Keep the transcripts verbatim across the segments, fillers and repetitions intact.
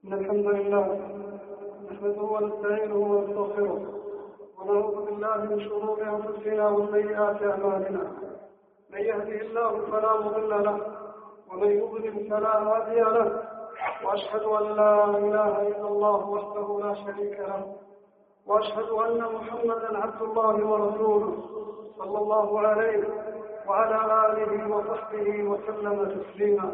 إن الحمد لله نحمده ونستعينه ونستغفره ونعوذ بالله من شرور أنفسنا وسيئات أعمالنا. من يهده الله فلا مضل له ومن يضلل فلا هادي له، وأشهد أن لا إله إلا الله وحده لا شريك له، وأشهد أن محمدا عبد الله ورسوله صلى الله عليه وعلى آله وصحبه وسلم تسليما.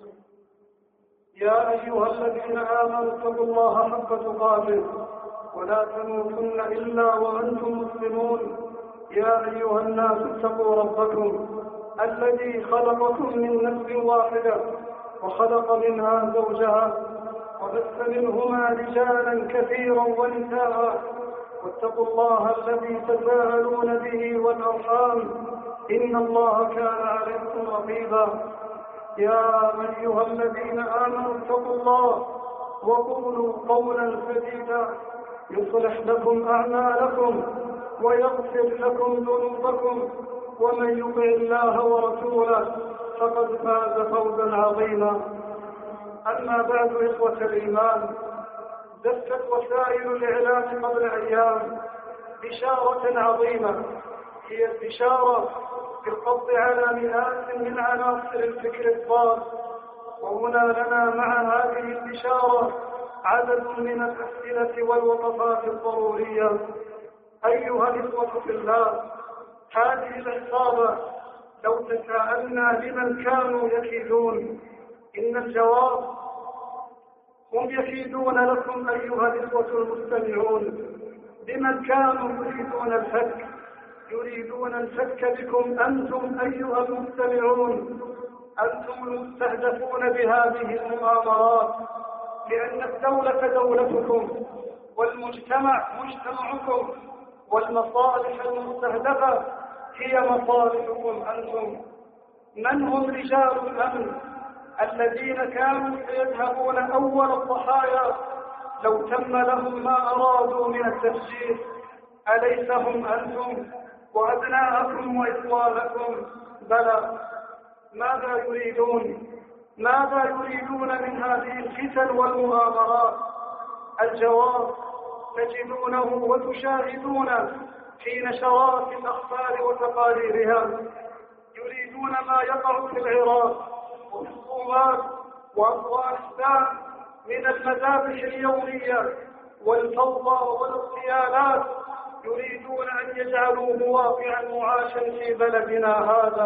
يا أيها الذين آمنوا اتقوا الله حق تقاته ولا تموتن إلا وأنتم مسلمون. يا أيها الناس اتقوا ربكم الذي خلقكم من نفس واحدة وخلق منها زوجها وبث منهما رجالا كثيرا ونساء، واتقوا الله الذي تساءلون به والأرحام إن الله كان عليكم رقيبا. يا أيها الذين آمنوا اتقوا الله وقولوا قولا سديدا يصلح لكم أعمالكم ويغفر لكم ذنوبكم، ومن يطع الله ورسوله فقد فاز فوزا عظيما. أما بعد، إخوة الإيمان، دست وسائل الإعلام قبل أيام بشارة عظيمة، هي البشارة بالقبض على مئات من عناصر الفكر الضال. وهنا لنا مع هذه البشارة عدد من الأسئلة والوقفات الضرورية. أيها الإخوة في الله، هذه العصابة لو تساءلنا لمن كانوا يكيدون، إن الجواب هم يكيدون لكم أيها الإخوة المستمعون. لمن كانوا يريدون الفك يريدون الفك بكم أنتم أيها المستمعون، أنتم المستهدفون بهذه المؤامرات، لأن الدولة دولتكم والمجتمع مجتمعكم، والمصالح المستهدفة هي مصالحكم أنتم. من هم رجال الأمن الذين كانوا سيذهبون أول الضحايا لو تم لهم ما أرادوا من التفجير؟ أليس هم أنتم وأبناءكم وإخوانكم؟ بلى. ماذا يريدون؟ ماذا يريدون من هذه الفتن والمؤامرات؟ الجواب تجدونه وتشاهدونه في نشرات الأخبار وتقاريرها. يريدون ما يقع في العراق وفي الصومال وأفغانستان من المذابح اليومية والفوضى والاغتيالات، يريدون أن يجعلوه واقعا معاشا في بلدنا هذا،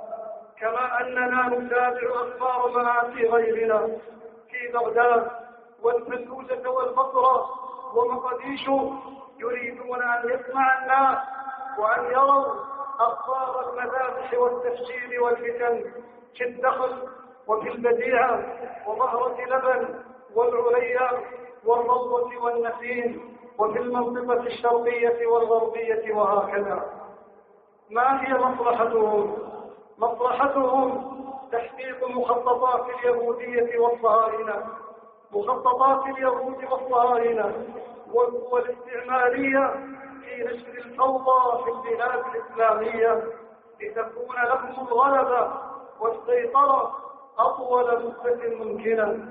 كما أننا نتابع أخبار مآسي غيرنا في بغداد والفلوجة والبصرة ومقديشو. يريدون أن يسمع الناس وأن يروا أخبار المذابح والتفجير والفتن في الدخل وفي البديعة وظهرة لبن والعليا والروضة والنسيم وفي المنطقة الشرقية والغربية وهكذا. ما هي مصلحتهم؟ مصلحتهم تحقيق مخططات اليهودية والصهاينة، مخططات اليهود والصهاينة والقوى الاستعمارية في نشر الفوضى في البلاد الإسلامية لتكون لهم الغلبة والسيطرة أطول مدة ممكنة.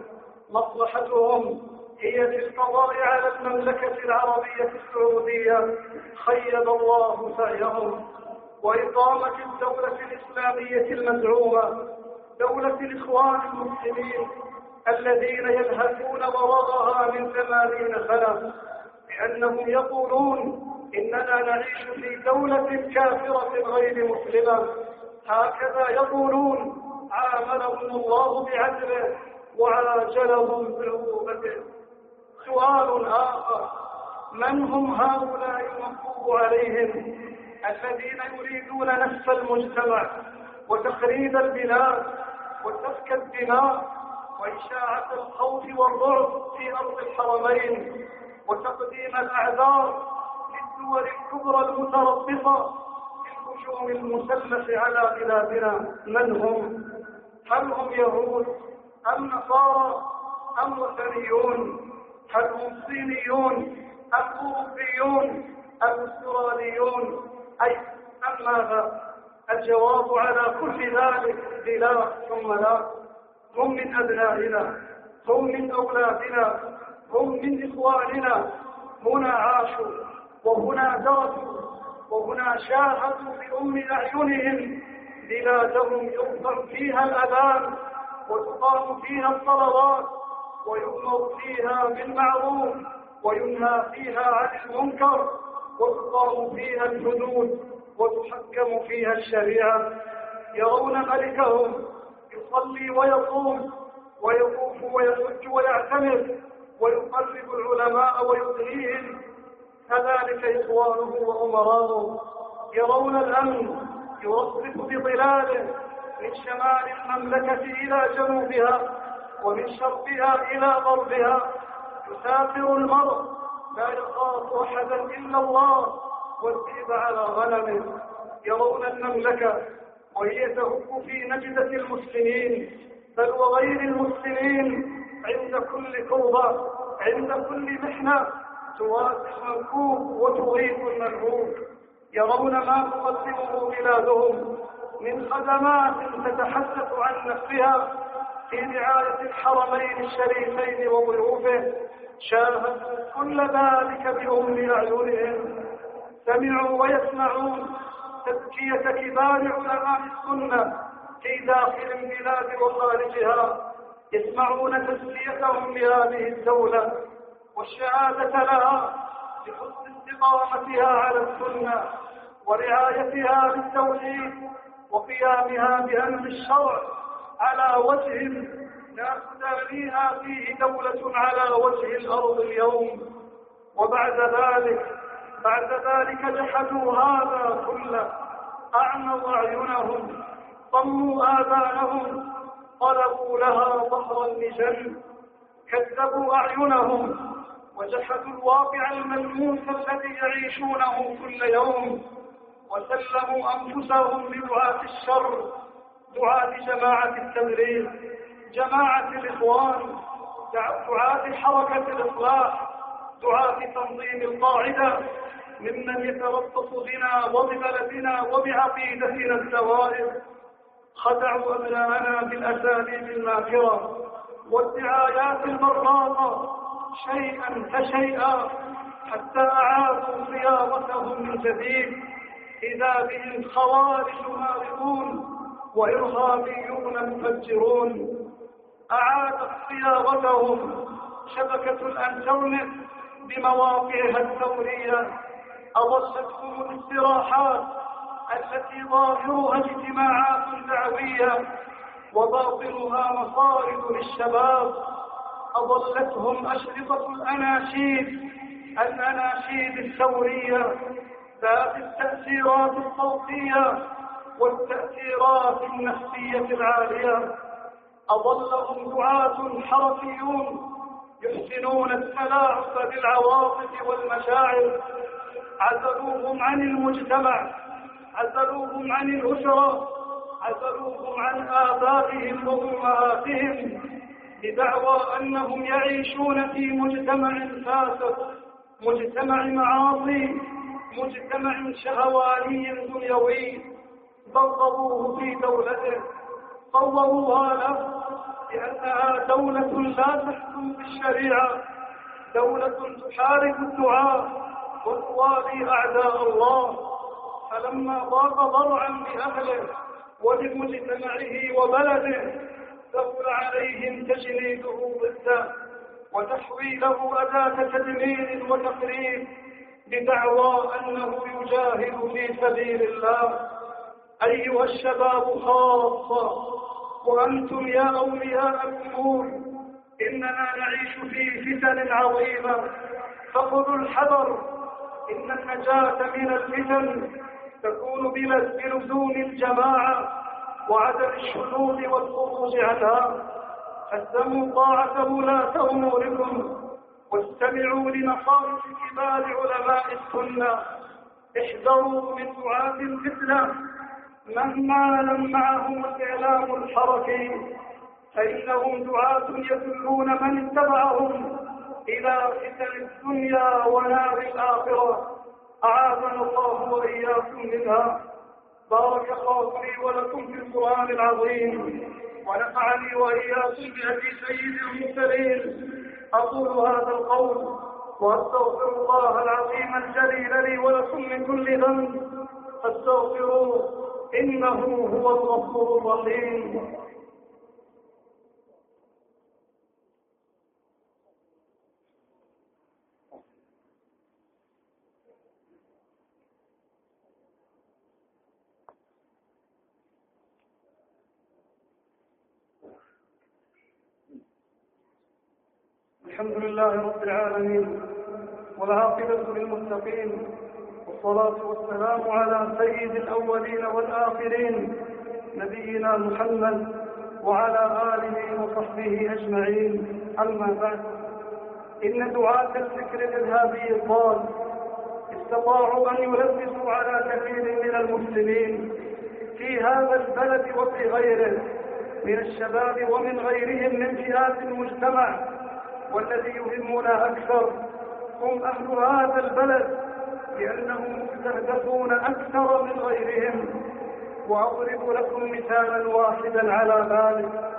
مصلحتهم هي في القضاء على المملكة العربية السعودية خيب الله سعيهم، وإقامة الدولة الإسلامية المزعومة، دولة الإخوان المسلمين الذين يلهثون وراءها من ثمانين سنة، لأنهم يقولون إننا نعيش في دولة كافرة غير مسلمة. هكذا يقولون، عاملهم الله بعدله وعاجلهم بعقوبته. سؤال آخر: من هم هؤلاء المغضوب عليهم الذين يريدون نسف المجتمع وتخريب البلاد وسفك الدماء وإشاعة الخوف والرعب في أرض الحرمين وتقديم الأعذار للدول الكبرى المتربصة بالهجوم المسلح على بلادنا؟ من هم؟ هل هم يهود أم نصارى أم وثنيون؟ هل هم صينيون أم أوروبيون أم استراليون؟ أي أم ماذا؟ الجواب على كل ذلك لا ثم لا. هم من أبنائنا، هم من أولادنا، هم من إخواننا. هنا عاشوا وهنا درسوا وهنا شاهدوا بأم أعينهم بلادهم يرفع فيها الأذان وتقام فيها الصلوات ويؤمر فيها بالمعروف وينهى فيها عن المنكر وتقام فيها الحدود وتحكم فيها الشريعة. يرون ملكهم يصلي ويصوم ويطوف ويحج ويعتمر ويقرب العلماء ويدعيهم، كذلك إخوانه وأمراؤه. يرون الأمن يرصف بظلاله من شمال المملكة إلى جنوبها ومن شرقها إلى غربها. يسافر المرء لا يخاف أحدا إلا الله والذئب على غنمه. يرون المملكة وهي تهب في نجدة المسلمين بل وغير المسلمين عند كل كربة، عند كل محنة تواسي المنكوب وتغيث المنهوب. يرون ما تقدمه بلادهم من خدمات تتحدث عن نفسها في رعاية الحرمين الشريفين وضيوفه. شاهدوا كل ذلك بأم أعينهم. سمعوا ويسمعون تزكية كبار علماء السنة في داخل البلاد وخارجها. يسمعون تزكيتهم لهذه الدولة والشهادة لها بحسن استقامتها على السنة ورعايتها للتوحيد وقيامها بأمر الشرع على وجه لا تدانيها فيه دولة على وجه الأرض اليوم. وبعد ذلك بعد ذلك جحدوا هذا كله، أعموا أعينهم، طموا آذانهم، طلبوا لها ظهر اللجن، كذبوا أعينهم وجحدوا الواقع الملموس الذي يعيشونه كل يوم، وسلموا أنفسهم لدعاة الشر، دعاة جماعة التبرير، جماعة الإخوان، دعاة حركة الإصلاح، دعاة تنظيم القاعدة، ممن يتربص بنا وببلدنا وبعقيدتنا الدوائر. خدعوا أبناءنا بالأساليب الماكرة والدعايات المرغاطة شيئا فشيئا حتى أعادوا صياغتهم من جديد. إذا بهم خوارج مارقون وإرهابيون مفجرون. أعادت صياغتهم شبكة الإنترنت بمواقعها الثورية. أضلتهم الاستراحات التي ظاهرها اجتماعات دعوية وباطنها مصائد للشباب. أضلتهم أشرطة الأناشيد الأناشيد الثورية ذات التأثيرات الصوتية والتأثيرات النفسية العالية. أضلهم دعاة حركيون يحسنون التلاعب بالعواطف والمشاعر. عزلوهم عن المجتمع، عزلوهم عن الأسرة، عزلوهم عن آبائهم وأمهاتهم بدعوى أنهم يعيشون في مجتمع فاسد، مجتمع معاصي، مجتمع شهواني دنيوي. ضربوه في دولته، صوروها له لأنها دولة لا تحكم بالشريعة، دولة تحارب الدعاء وتوالي أعداء الله. فلما ضاق ضرعا لأهله ولمجتمعه وبلده سهل عليهم تجنيده ضده وتحويله أداة تدمير وتخريب بدعوى أنه يجاهد في سبيل الله. أيها الشباب خاصة وأنتم يا أولياء الأمور، إننا نعيش في فتن عظيمة، فخذوا الحذر. إن النجاة من الفتن تكون بلزوم الجماعة وعدم الشذوذ والخروج عنها. فاسمعوا طاعة ولاة أموركم واستمعوا لنصائح كبار علماء السنة. احذروا من دعاة الفتنة مهما لمعهم الإعلام الحركي، فإنهم دعاة يدلون من اتبعهم إلى فتن الدنيا ونار الآخرة. أعاذنا الله وإياكم منها. بارك الله لي ولكم في القرآن العظيم ونفعني وإياكم بهدي سيد المرسلين. أقول هذا القول وأستغفر الله العظيم الجليل لي ولكم من كل ذنب فاستغفروه إنه هو الغفور الرحيم. الحمد لله رب العالمين والعاقبة للمتقين، والصلاة والسلام على سيد الأولين والآخرين نبينا محمد وعلى آله وصحبه أجمعين. أما بعد، إن دعاة الفكر الإرهابي الضال استطاعوا أن يلبسوا على كثير من المسلمين في هذا البلد وفي غيره من الشباب ومن غيرهم من فئات المجتمع، والذي يهمنا أكثر هم أهل هذا البلد لأنهم مستهدفون أكثر من غيرهم. وأضرب لكم مثالا واحدا على ذلك.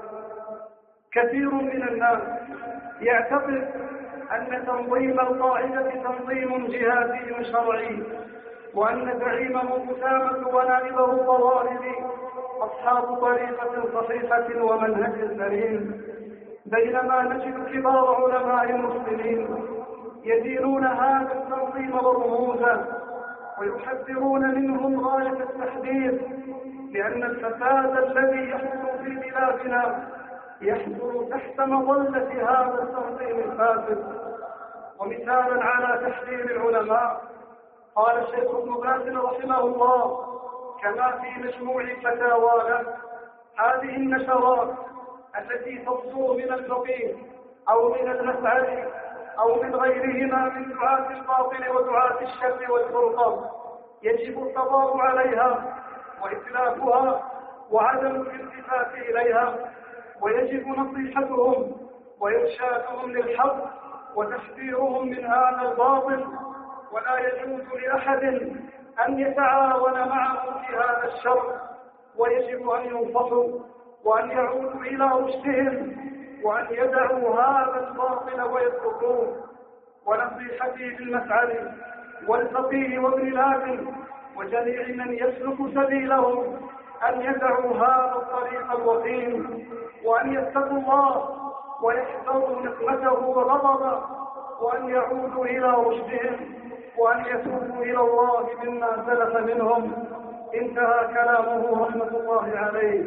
كثير من الناس يعتقد أن تنظيم القاعدة تنظيم جهادي شرعي، وأن زعيمه أسامة ونائبه طوائف أصحاب طريقة صحيحة ومنهج سليم، بينما نجد كبار علماء المسلمين يدينون هذا التنظيم ورموزه ويحذرون منهم غاية التحذير، لأن الفساد الذي يحصل في بلادنا يحصل تحت مظلة هذا التنظيم الفاسد. ومثالا على تحذير العلماء قال الشيخ ابن باز رحمه الله كما في مجموع فتاوى له: هذه النشرات التي تصدر من الفقيه أو من المسعدي أو من غيرهما من دعاة الباطل ودعاة الشر والفرقة يجب الصبر عليها وإتلافها وعدم الالتفات إليها، ويجب نصيحتهم وإرشادهم للحق وتحذيرهم من هذا الباطل. ولا يجوز لأحد أن يتعاون معه في هذا الشر، ويجب أن ينصحوا وأن يعودوا إلى رشدهم وأن يدعوا هذا الباطل ويتركوه. ونصيحتي للمسعدي والفقيه وابن لادن وجميع من يسلك سبيلهم أن يدعوا هذا الطريق الوخيم، وأن يتقوا الله ويحذروا نقمته وغضبه، وأن يعودوا إلى رشدهم وأن يتوبوا إلى الله مما سلف منهم. انتهى كلامه رحمة الله عليه.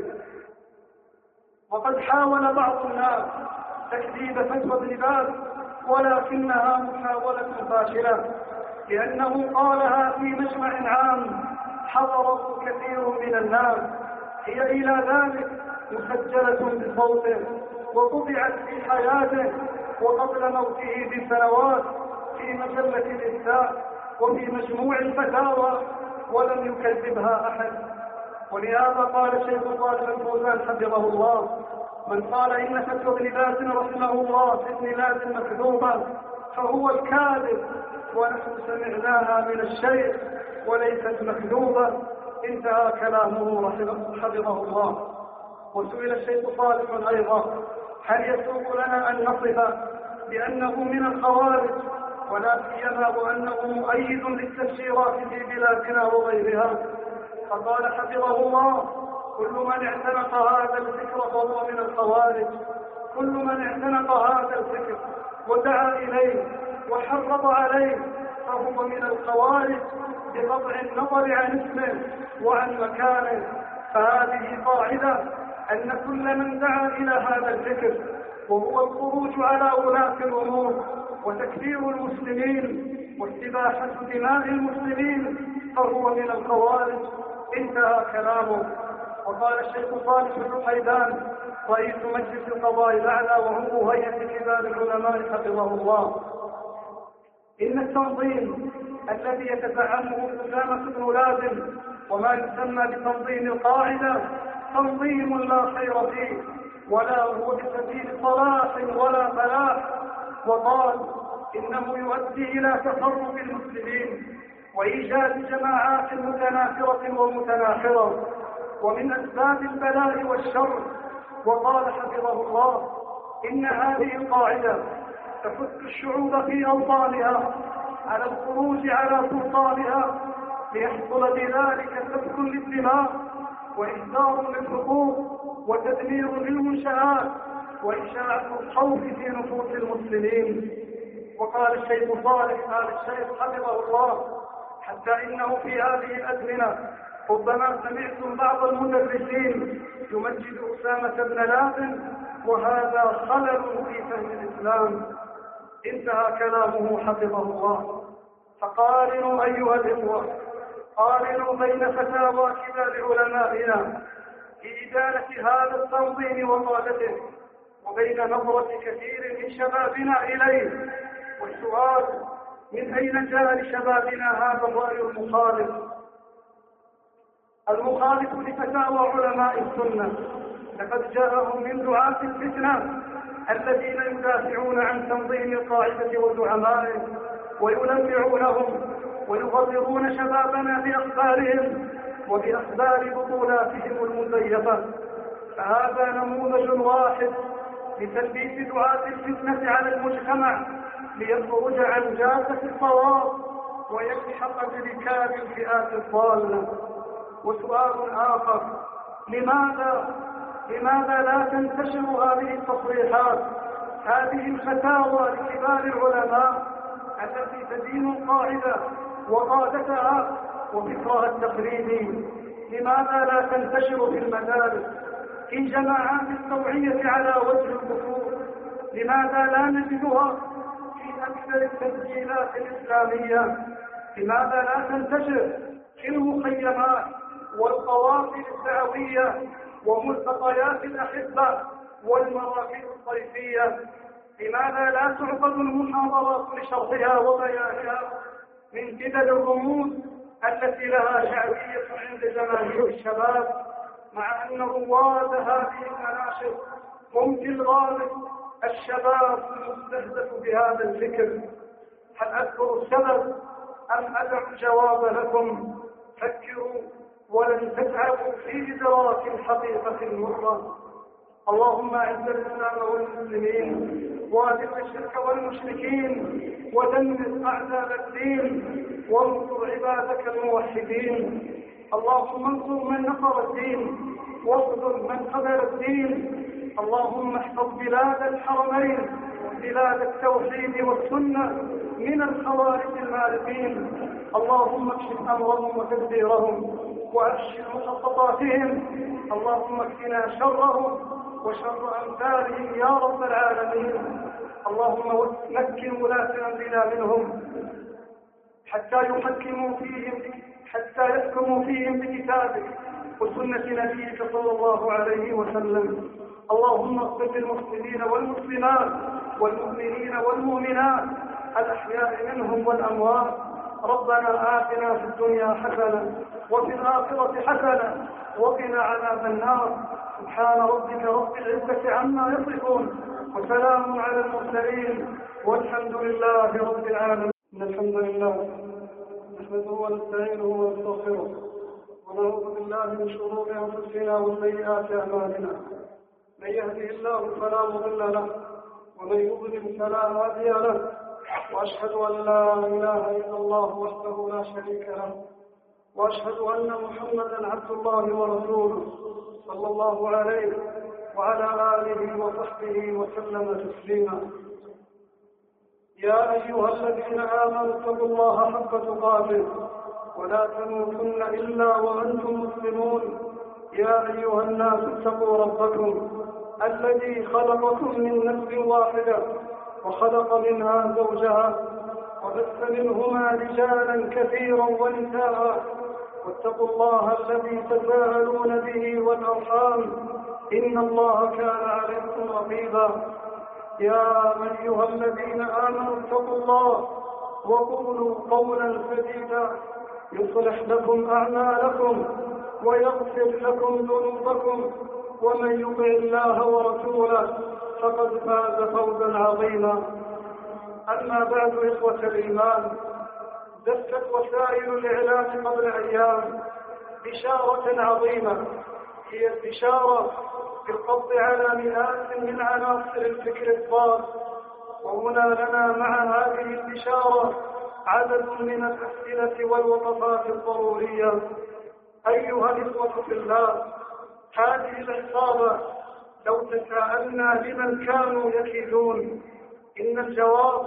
وقد حاول بعض الناس تكذيب فتوى ابن باز، ولكنها محاولة فاشلة، لأنه قالها في مجمع عام حضره كثير من الناس. هي إلى ذلك مسجلة بصوته وطبعت في حياته وقبل موته بسنوات في مجلة الإفتاء وفي مجموع الفتاوى، ولم يكذبها أحد. ولهذا قال الشيخ صالح الفوزان حفظه الله: من قال إن فتوى ابن باز رحمه الله في ابن باز مكذوبة فهو الكاذب، ونحن سمعناها من الشيخ وليست مكذوبة. انتهى كلامه حفظه الله. وسئل الشيخ صالح أيضا: هل يسوق لنا أن نصف بأنه من الخوارج، ولا سيما وأنه مؤيد للتفسيرات في بلادنا وغيرها؟ فقال حفظه الله: كل من اعتنق هذا الفكر فهو من الخوارج. كل من اعتنق هذا الفكر ودعا إليه وحرض عليه فهو من الخوارج، بقطع النظر عن اسمه وعن مكانه. فهذه قاعدة أن كل من دعا إلى هذا الفكر وهو الخروج على ولاة الأمور وتكفير المسلمين واستباحة دماء المسلمين فهو من الخوارج. انتهى كلامه. وقال الشيخ صالح الحيدان رئيس مجلس القضاء الأعلى وعضو هيئة كبار العلماء حفظه الله: إن التنظيم الذي يتزعمه أسامة بن لادن وما يسمى بتنظيم القاعدة تنظيم لا خير فيه، ولا هو بسبيل صلاح ولا فلاح. وقال إنه يؤدي إلى تفرق المسلمين وإيجاد جماعات متنافرة ومتناحرة. ومن أسباب البلاء والشر وقال حفظه الله: إن هذه القاعدة تحث الشعوب في أوطانها على الخروج على سلطانها ليحصل بذلك سفك للدماء وإهدار للحقوق وتدمير للمنشآت وإشاعة الخوف في نفوس المسلمين. وقال الشيخ صالح آل الشيخ حفظه الله: حتى إنه في هذه الأزمنة ربما سمعتم بعض المدرسين يمجد أسامة بن لادن، وهذا خلل في فهم الإسلام. انتهى كلامه حفظه الله. فقارنوا أيها الإخوة، قارنوا بين فتاوى كبار علمائنا في إدانة هذا التنظيم وقادته وبين نظرة كثير من شبابنا إليه. والسؤال: من أين جاء لشبابنا هذا الرأي المخالف المخالف لفتاوى علماء السنة؟ لقد جاءهم من دعاة الفتنة الذين يدافعون عن تنظيم القاعدة وزعمائه ويلمعونهم ويغررون شبابنا بأخبارهم وبأخبار بطولاتهم المزيفة. فهذا نموذج واحد لتلبيس دعاة الفتنة على المجتمع ليخرج عن جادة الصواب ويلحق بركاب الفئات الضالة. وسؤال آخر: لماذا لماذا لا تنتشر هذه التصريحات، هذه الفتاوى لكبار العلماء التي تدين القاعدة وقادتها وفكرها التقليدي؟ لماذا لا تنتشر في المدارس في جماعات التوعية على وجه الخصوص؟ لماذا لا نجدها في أكثر التسجيلات الإسلامية؟ لماذا لا تنتشر في المخيمات والقوافل الدعوية وملتقيات الأحبة والمراكز الصيفية؟ لماذا لا تعقد المحاضرات لشرحها وبيانها من قبل الرموز التي لها شعبية عند جماهير الشباب، مع أن رواد هذه المناشط هم في الغالب الشباب المستهدف بهذا الفكر؟ هل أذكر السبب أم أدع الجواب لكم؟ فكروا ولن تتعبوا في إدراك الحقيقة المرة. اللهم أعز الإسلام والمسلمين وأذل الشرك والمشركين ودمر أعداء الدين وانصر عبادك الموحدين. اللهم انصر من نصر الدين واخذل من خذل الدين. اللهم احفظ بلاد الحرمين بلاد التوحيد والسنة من الخوارج المارقين. اللهم اكشف أمرهم وتدبيرهم وأبشر مخططاتهم. اللهم اكفنا شرهم وشر أمثالهم يا رب العالمين. اللهم مكن ولاة أمرنا منهم حتى يحكموا فيهم حتى يحكموا فيهم بكتابك وسنة نبيك صلى الله عليه وسلم. اللهم اغفر للمسلمين والمسلمات والمؤمنين والمؤمنات الأحياء منهم والأموات. ربنا آتنا في الدنيا حسنة وفي الآخرة حسنة وقنا عذاب النار. سبحان ربك رب العزة عما يصفون وسلام على المرسلين والحمد لله رب العالمين. إن الحمد لله نحمده ونستعينه ونستغفره ونعوذ بالله من شرور أنفسنا وسيئات أعمالنا. من يهده الله فلا مضل له ومن يضلل فلا هادي له. وأشهد أن لا إله إلا الله وحده لا شريك له وأشهد أن محمدا عبد الله ورسوله صلى الله عليه وعلى آله وصحبه وسلم تسليما. يا أيها الذين آمنوا اتقوا الله حق تقاته ولا تموتن إلا وأنتم مسلمون. يا أيها الناس اتقوا ربكم الذي خلقكم من نفس واحدة وخلق منها زوجها وبث منهما رجالا كثيرا ونساء واتقوا الله الذي تساءلون به والأرحام إن الله كان عليكم رقيبا. يا أيها الذين آمنوا اتقوا الله وقولوا قولا سديدا يصلح لكم أعمالكم ويغفر لكم ذنوبكم ومن يطع الله ورسوله فقد فاز فوزا عظيما. أما بعد إخوة الإيمان، دست وسائل الإعلام قبل أيام بشارة عظيمة، هي البشارة بالقبض على مئات من عناصر الفكر الضال. وهنا لنا مع هذه الإشارة عدد من الأسئلة والوقفات الضرورية. أيها الإخوة في الله، هذه العصابة لو تساءلنا لمن كانوا يكيدون، إن الجواب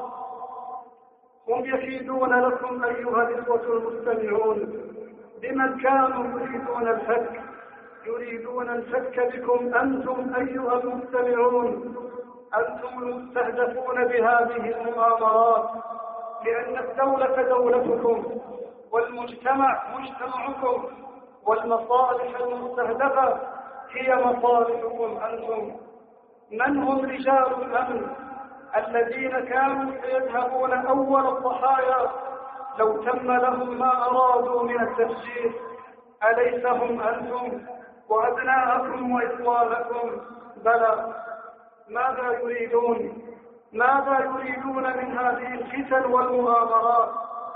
هم يكيدون لكم أيها الإخوة المستمعون. لمن كانوا يريدون الفك؟ يريدون الفك بكم أنتم أيها المستمعون، أنتم المستهدفون بهذه المؤامرات، لأن الدولة دولتكم والمجتمع مجتمعكم، والمصالح المستهدفة هي مصالحكم أنتم. من هم رجال الأمن الذين كانوا سيذهبون أول الضحايا لو تم لهم ما أرادوا من التفجير؟ أليس هم أنتم وأبناءكم وإخوانكم؟ بلى. ماذا يريدون؟ ماذا يريدون من هذه الفتن والمؤامرات؟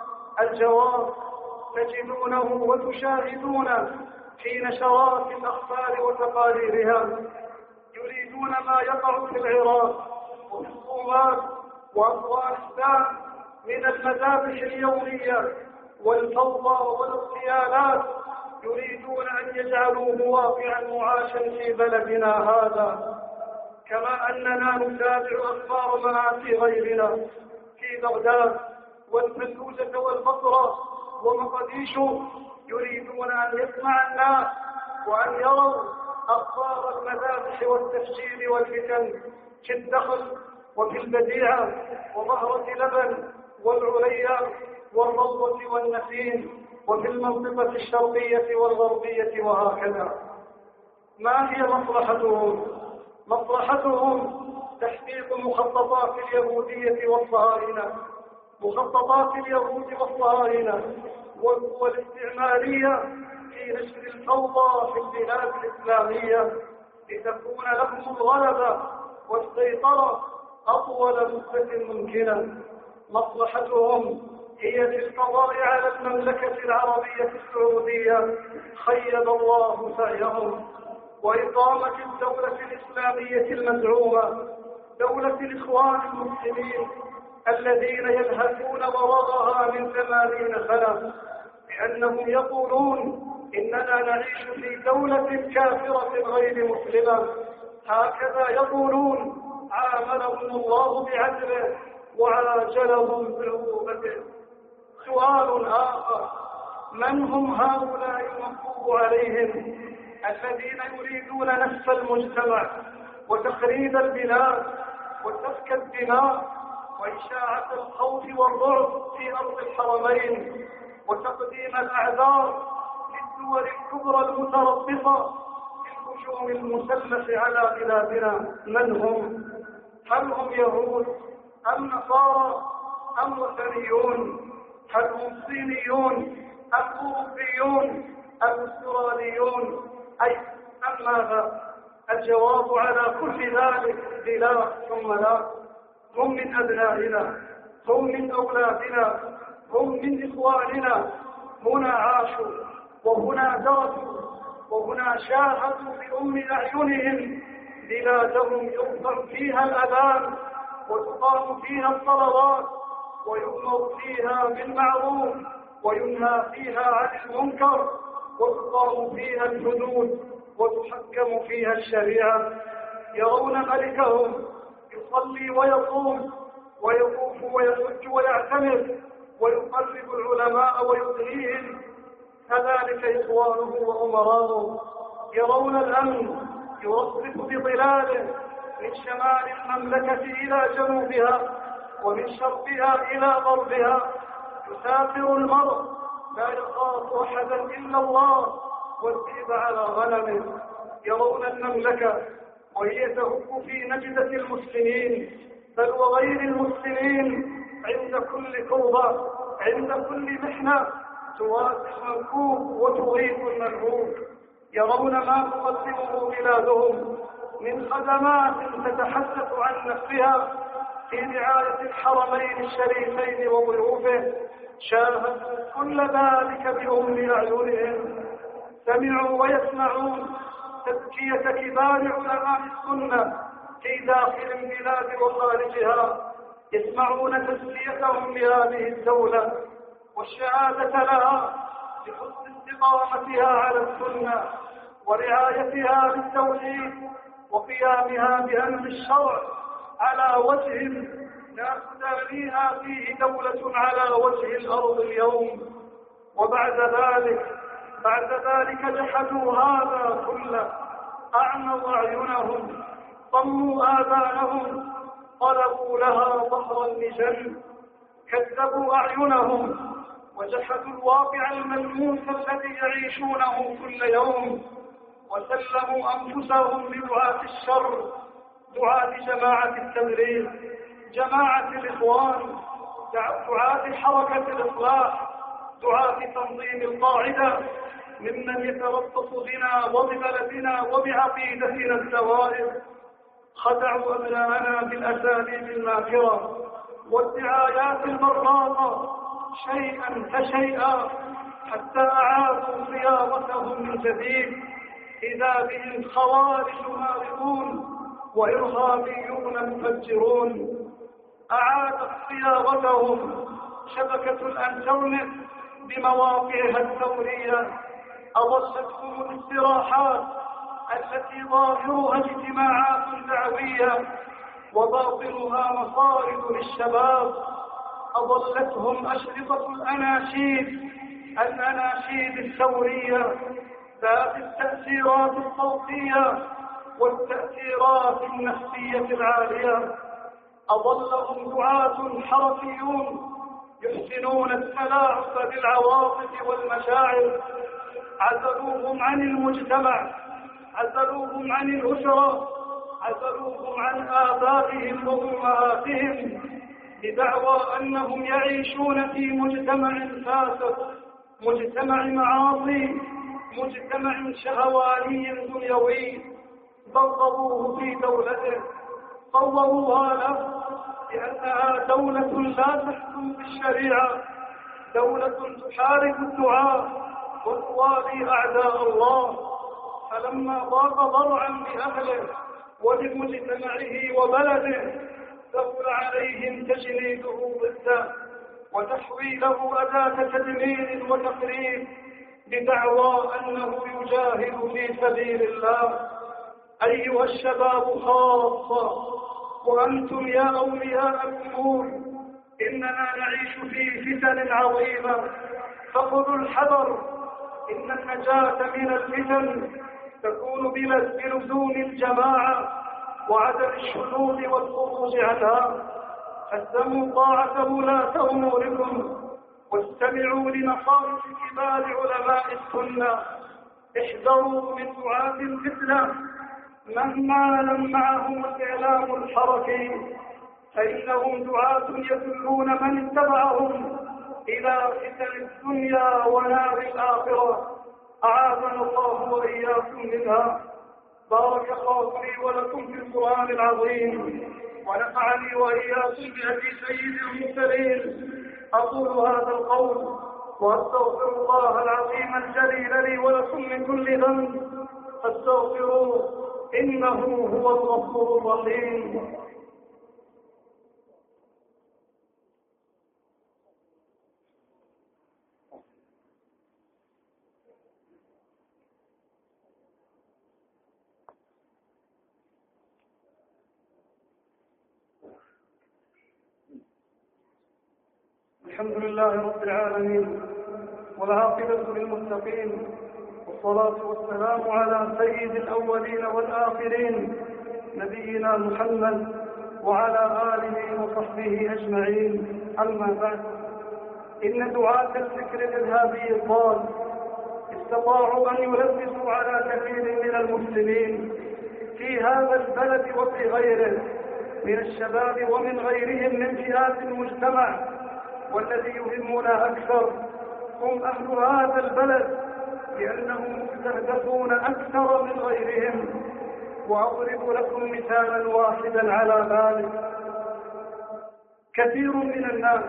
الجواب تجدونه وتشاهدونه في نشرات الأخبار وتقاريرها. يريدون ما يقع في العراق وفي الصومال وأفغانستان من المذابح اليومية والفوضى والاغتيالات، يريدون أن يجعلوه واقعا معاشا في بلدنا هذا. كما أننا نتابع أخبار مآسي غيرنا في بغداد والفلوجة والبصرة ومقديشو، يريدون أن يسمع الناس وأن يروا أخبار المذابح والتفجير والفتن في الدخل وفي البديعة وظهرة لبن والعليا والروضة والنسيم وفي المنطقة الشرقية والغربية وهكذا. ما هي مصلحتهم؟ مصلحتهم تحقيق مخططات اليهودية والصهاينة، مخططات اليهود والصهاينة والقوى الاستعمارية في نشر الفوضى في البلاد الإسلامية لتكون لهم الغلبة والسيطرة أطول مدة ممكنة. مصلحتهم هي في القضاء على المملكة العربية السعودية، خيب الله سعيهم، وإقامة الدولة الإسلامية المزعومة، دولة الإخوان المسلمين الذين يلهثون وراءها من ثمانين سنة، لأنهم يقولون إننا نعيش في دولة كافرة غير مسلمة. هكذا يقولون، عاملهم الله بعدله وعاجلهم بعقوبته. سؤال آخر: من هم هؤلاء المغضوب عليهم الذين يريدون نسف المجتمع وتخريب البلاد وسفك الدماء وإشاعة الخوف والرعب في أرض الحرمين وتقديم الأعذار للدول الكبرى المتربصة بالهجوم المسلح على بلادنا؟ من هم؟ هل هم يهود أم نصارى أم وثنيون؟ هل هم صينيون أم أوروبيون أم استراليون؟ أي أم ماذا؟ الجواب على كل ذلك بلا ثم لا. هم من أبنائنا، هم من أولادنا، هم من إخواننا. هنا عاشوا وهنا درسوا وهنا شاهدوا بأم أعينهم بلادهم يرفع فيها الأذان وتقام فيها الصلوات ويؤمر فيها بالمعروف وينهى فيها عن المنكر وتقام فيها الحدود وتحكم فيها الشريعة. يرون ملكهم يصلي ويصوم ويطوف ويحج ويعتمر ويقرب العلماء ويدنيهم، كذلك إخوانه وأمراؤه. يرون الأمن يرصف بظلاله من شمال المملكة إلى جنوبها ومن شرقها إلى غربها. يسافر المرء لا يخاف أحدا إلا الله والذئب على غنمه. يرون المملكة وهي تهب في نجدة المسلمين بل وغير المسلمين عند كل كربة، عند كل محنة، تواسي المنكوب وتغيث المنهوب. يرون ما تقدمه بلادهم من خدمات تتحدث عن نفسها في رعاية الحرمين الشريفين وضيوفه. شاهدوا كل ذلك بأم أعينهم، سمعوا ويسمعون تزكية كبار علماء السنة في داخل البلاد وخارجها، يسمعون تزكيتهم لهذه الدولة والشهادة لها بحسن استقامتها على السنة ورعايتها للتوحيد وقيامها بأمر الشرع على وجه لا تدانيها فيه دولة على وجه الأرض اليوم. وبعد ذلك بعد ذلك جحدوا هذا كله، أعموا أعينهم، طموا آذانهم، طلبوا لها ظهر اللجل، كذبوا أعينهم وجحدوا الواقع الملموس الذي يعيشونه كل يوم، وسلموا أنفسهم لدعاة الشر، دعاة جماعة التبليغ، جماعة الإخوان، دعاة حركة الإصلاح، دعاة تنظيم القاعدة، ممن يتربص بنا وببلدنا وبعقيدتنا الزوائد. خدعوا أبناءنا بالأساليب الماكرة والدعايات المراقة شيئا فشيئا حتى أعادوا صياغتهم من جديد، إذا بهم خوارج مارقون وإرهابيون مفجرون. أعادت صياغتهم شبكة الإنترنت بمواقعها الثورية، أضلتهم الاستراحات التي ظاهرها اجتماعات دعوية وباطنها مصائد للشباب، أضلتهم أشرطة الأناشيد الأناشيد الثورية ذات التأثيرات الصوتية والتأثيرات النفسية العالية، أضلهم دعاة حركيون يحسنون التلاعب بالعواطف والمشاعر، عزلوهم عن المجتمع، عزلوهم عن الأسرة، عزلوهم عن آبائهم وأمهاتهم بدعوى أنهم يعيشون في مجتمع فاسد، مجتمع معاصي، مجتمع شهواني دنيوي. بغضوه في دولته، صوروها له لأنها دولة لا تحكم بالشريعة، دولة تحارب الدعاء وتوالي أعداء الله. فلما ضاق ضرعا لأهله ولمجتمعه وبلده سهل عليهم تجنيده ضده وتحويله أداة تدمير وتخريب بدعوى أنه يجاهد في سبيل الله. أيها الشباب خاصة وأنتم يا أولياء الأمور، إننا نعيش في فتن عظيمة، فخذوا الحذر. إن النجاة من الفتن تكون بلزوم الجماعة وعدم الشذوذ والخروج عنها. قدموا طاعة ولاة أموركم واستمعوا لنصائح كبار علماء السنة. احذروا من دعاة الفتنة مهما لمعهم الإعلام الحركي، فإنهم دعاة يدلون من اتبعهم إلى فتن الدنيا ونار الآخرة، أعاذنا الله وإياكم منها. بارك الله لي ولكم في القرآن العظيم، ونفعني وإياكم بهدي سيد المرسلين. أقول هذا القول وأستغفر الله العظيم الجليل لي ولكم من كل ذنب فاستغفروه إنه هو الغفور الرحيم. الحمد لله رب العالمين، والعاقبة للمتقين، والصلاة والسلام على سيد الأولين والآخرين نبينا محمد وعلى آله وصحبه أجمعين. أما بعد، إن دعاة الفكر الإرهابي الضال استطاعوا أن يلبسوا على كثير من المسلمين في هذا البلد وفي غيره من الشباب ومن غيرهم من فئات المجتمع، والذي يهمنا أكثر هم أهل هذا البلد لأنهم مستهدفون أكثر من غيرهم. وأضرب لكم مثالا واحدا على ذلك. كثير من الناس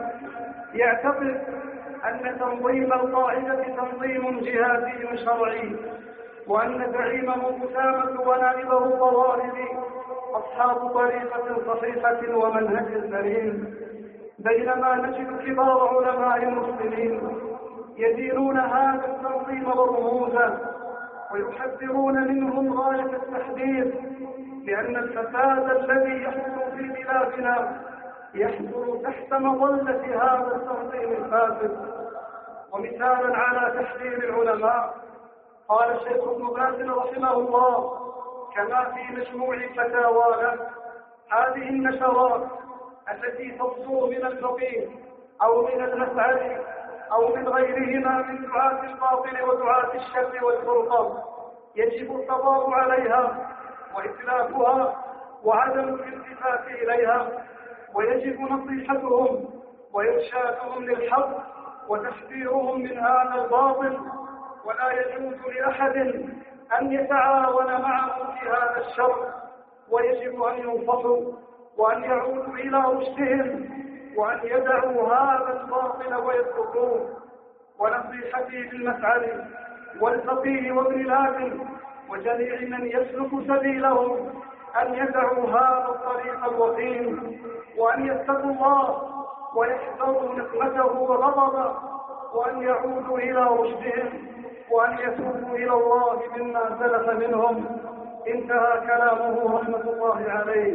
يعتقد أن تنظيم القاعدة تنظيم جهادي شرعي، وأن زعيمه أسامة ونائبه طوائف أصحاب طريقة صحيحة ومنهج سليم، بينما نجد كبار علماء المسلمين يدينون هذا التنظيم ورموزه ويحذرون منهم غاية التحذير، لأن الفساد الذي يحصل في بلادنا يحصل تحت مظلة هذا التنظيم الفاسد. ومثالا على تحذير العلماء قال الشيخ ابن باز رحمه الله كما في مجموع فتاوى له: هذه النشرات التي تصدر من الفقيه أو من المسعد أو من غيرهما من دعاة الباطل ودعاة الشر والفرقة يجب التضارع عليها وإتلافها وعدم الالتفات إليها، ويجب نصيحتهم وإرشادهم للحق وتحذيرهم من هذا الباطل، ولا يجوز لأحد أن يتعاون معهم في هذا الشر، ويجب أن ينصحوا وأن يعودوا إلى رشدهم وأن يدعوا هذا الباطل ويتركوه. ونصيحتي بالمسعد والفقيه وابن لازم وجميع من يسلك سبيلهم أن يدعوا هذا الطريق الوخيم، وأن يتقوا الله ويحذروا نقمته وغضبه، وأن يعودوا إلى رشدهم وأن يتوبوا إلى الله مما سلف منهم. انتهى كلامه رحمة الله عليه.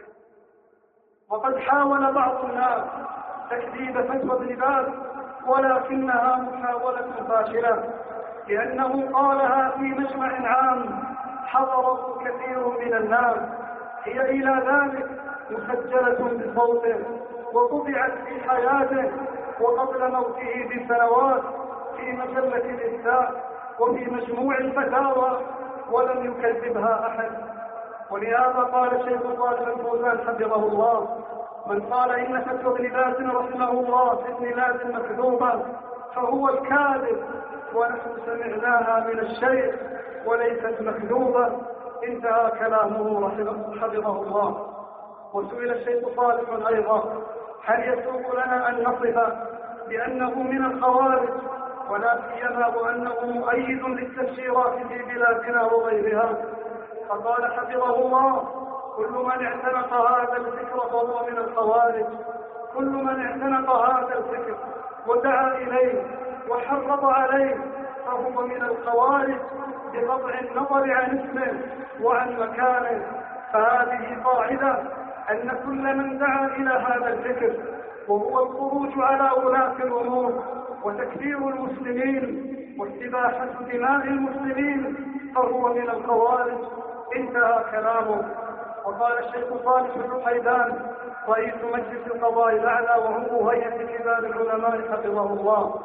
وقد حاول بعض الناس تكذيب فتوى ابن باز، ولكنها محاولة فاشلة، لأنه قالها في مجمع عام حضره كثير من الناس. هي إلى ذلك مسجلة بصوته وطبعت في حياته وقبل موته بسنوات في مجلة الإفتاء وفي مجموع الفتاوى، ولم يكذبها أحد. ولهذا قال الشيخ صالح الفوزان حفظه الله: من قال إن فتوى ابن باز رحمه الله في ابن لازم مكذوبة فهو الكاذب، ونحن سمعناها من الشيخ وليست مكذوبة. انتهى كلامه حفظه الله. وسئل الشيخ صالح أيضا: هل يسوق لنا أن نصف بأنه من الخوارج، ولا سيما وأنه مؤيد للتفسيرات في بلادنا وغيرها؟ فقال حفظه الله: كل من اعتنق هذا الفكر فهو من الخوارج. كل من اعتنق هذا الفكر ودعا إليه وحرض عليه فهو من الخوارج بقطع النظر عن اسمه وعن مكانه. فهذه قاعدة أن كل من دعا إلى هذا الفكر وهو الخروج على ولاة الأمور وتكفير المسلمين واستباحة دماء المسلمين فهو من الخوارج. انتهى كلامه. وقال الشيخ صالح بن حيدان رئيس مجلس القضاء الأعلى وعضو هيئة كبار العلماء حفظه الله: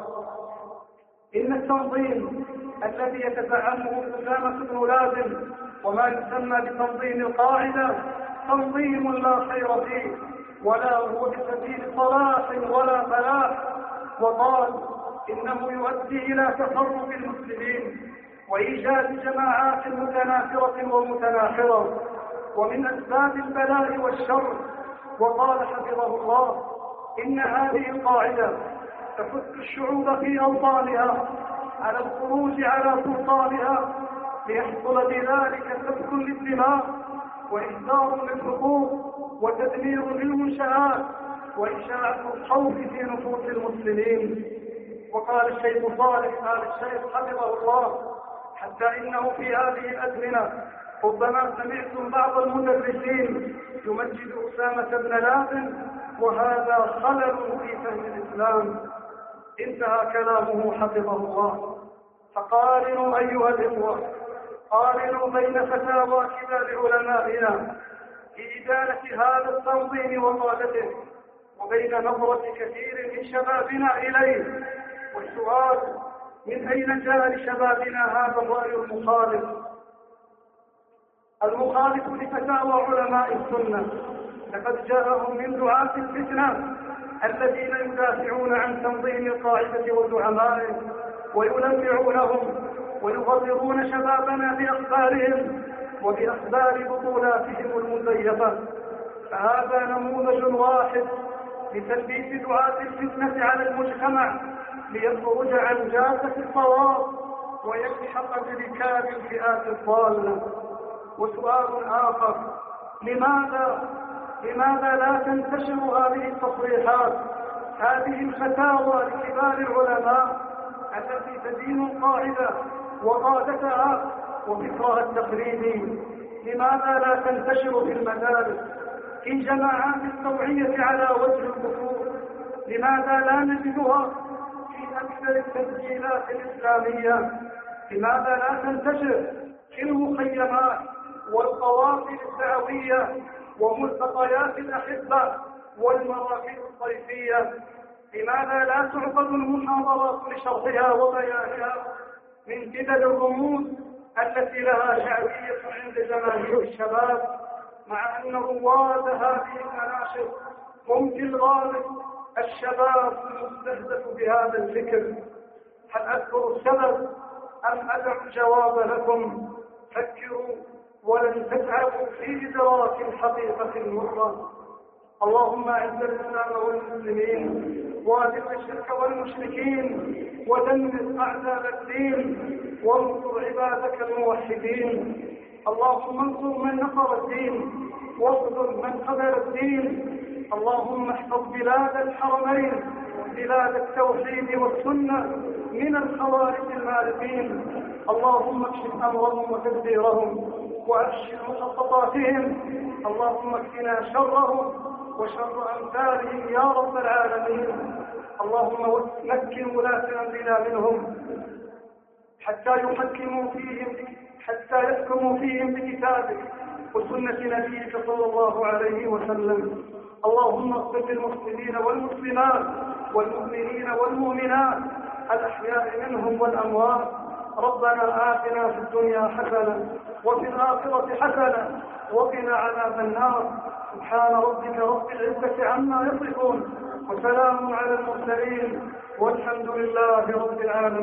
إن التنظيم الذي يتزعمه أسامة بن لازم وما يسمى بتنظيم القاعدة تنظيم لا خير فيه، ولا هو بسبيل صلاح ولا فلاح. وقال إنه يؤدي إلى تفرق المسلمين وإيجاد جماعات متنافرة ومتناحرة ومن أسباب البلاء والشر. وقال حفظه الله: إن هذه القاعدة تحث الشعوب في أوطانها على الخروج على سلطانها ليحصل بذلك سفك للدماء وإهدار للحقوق وتدمير للمنشآت وإشاعة الخوف في نفوس المسلمين. وقال الشيخ صالح آل الشيخ حفظه الله: حتى إنه في هذه الأزمنة ربما سمعتم بعض المدرسين يمجد أسامة بن لازم، وهذا خلل في فهم الإسلام. انتهى كلامه حفظه الله. فقارنوا أيها الإخوة، قارنوا بين فتاوى كبار علمائنا في إدانة هذا التنظيم وقادته وبين نظرة كثير من شبابنا إليه. والسؤال: من أين جاء لشبابنا هذا الرأي المخالف المخالف لفتاوى علماء السنة؟ لقد جاءهم من دعاة الفتنة الذين يدافعون عن تنظيم القاعدة وزعمائه ويلمعونهم ويغررون شبابنا بأخبارهم وبأخبار بطولاتهم المزيفة. فهذا نموذج واحد لتلبيس دعاة الفتنة على المجتمع ليخرج عن جادة الصواب ويلحق بركاب الفئات الضالة. وسؤال آخر: لماذا لماذا لا تنتشر هذه التصريحات، هذه الفتاوى لكبار العلماء التي تدين القاعدة وقادتها وفكرها التقليدي؟ لماذا لا تنتشر في المدارس في جماعات التوعية على وجه الكفور؟ لماذا لا نجدها في أكثر التسجيلات الإسلامية؟ لماذا لا تنتشر في المخيمات والقوافل الدعوية وملتقيات الأحبة والمراكز الصيفية؟ لماذا لا تعقد المحاضرات لشرحها وبيانها من قبل الرموز التي لها شعبية عند جماهير الشباب، مع أن رواد هذه المناشر هم في الغالب الشباب المستهدف بهذا الفكر؟ هل أذكر السبب أم أدع الجواب لكم؟ فكروا ولن تتعبوا في إدراك الحقيقة المرة. اللهم أعز الإسلام والمسلمين وأذل الشرك والمشركين ودمر أعداء الدين وانصر عبادك الموحدين. اللهم انصر من نصر الدين واصبر من خذل الدين. اللهم احفظ بلاد الحرمين بلاد التوحيد والسنة من الخوارج المارقين. اللهم اكشف أمرهم وتدبيرهم وأبشر مخططاتهم. اللهم اكفنا شرهم وشر أمثالهم يا رب العالمين. اللهم مكن ولاة أمرنا منهم حتى يحكموا فيهم حتى يحكموا فيهم بكتابك وسنة نبيك صلى الله عليه وسلم. اللهم اغفر للمسلمين والمسلمات والمؤمنين والمؤمنات الأحياء منهم والأموات. ربنا آتنا في الدنيا حسنة وفي الآخرة حسنة وقنا عذاب النار. سبحان ربك رب العزة عما يصفون وسلام على المرسلين والحمد لله رب العالمين.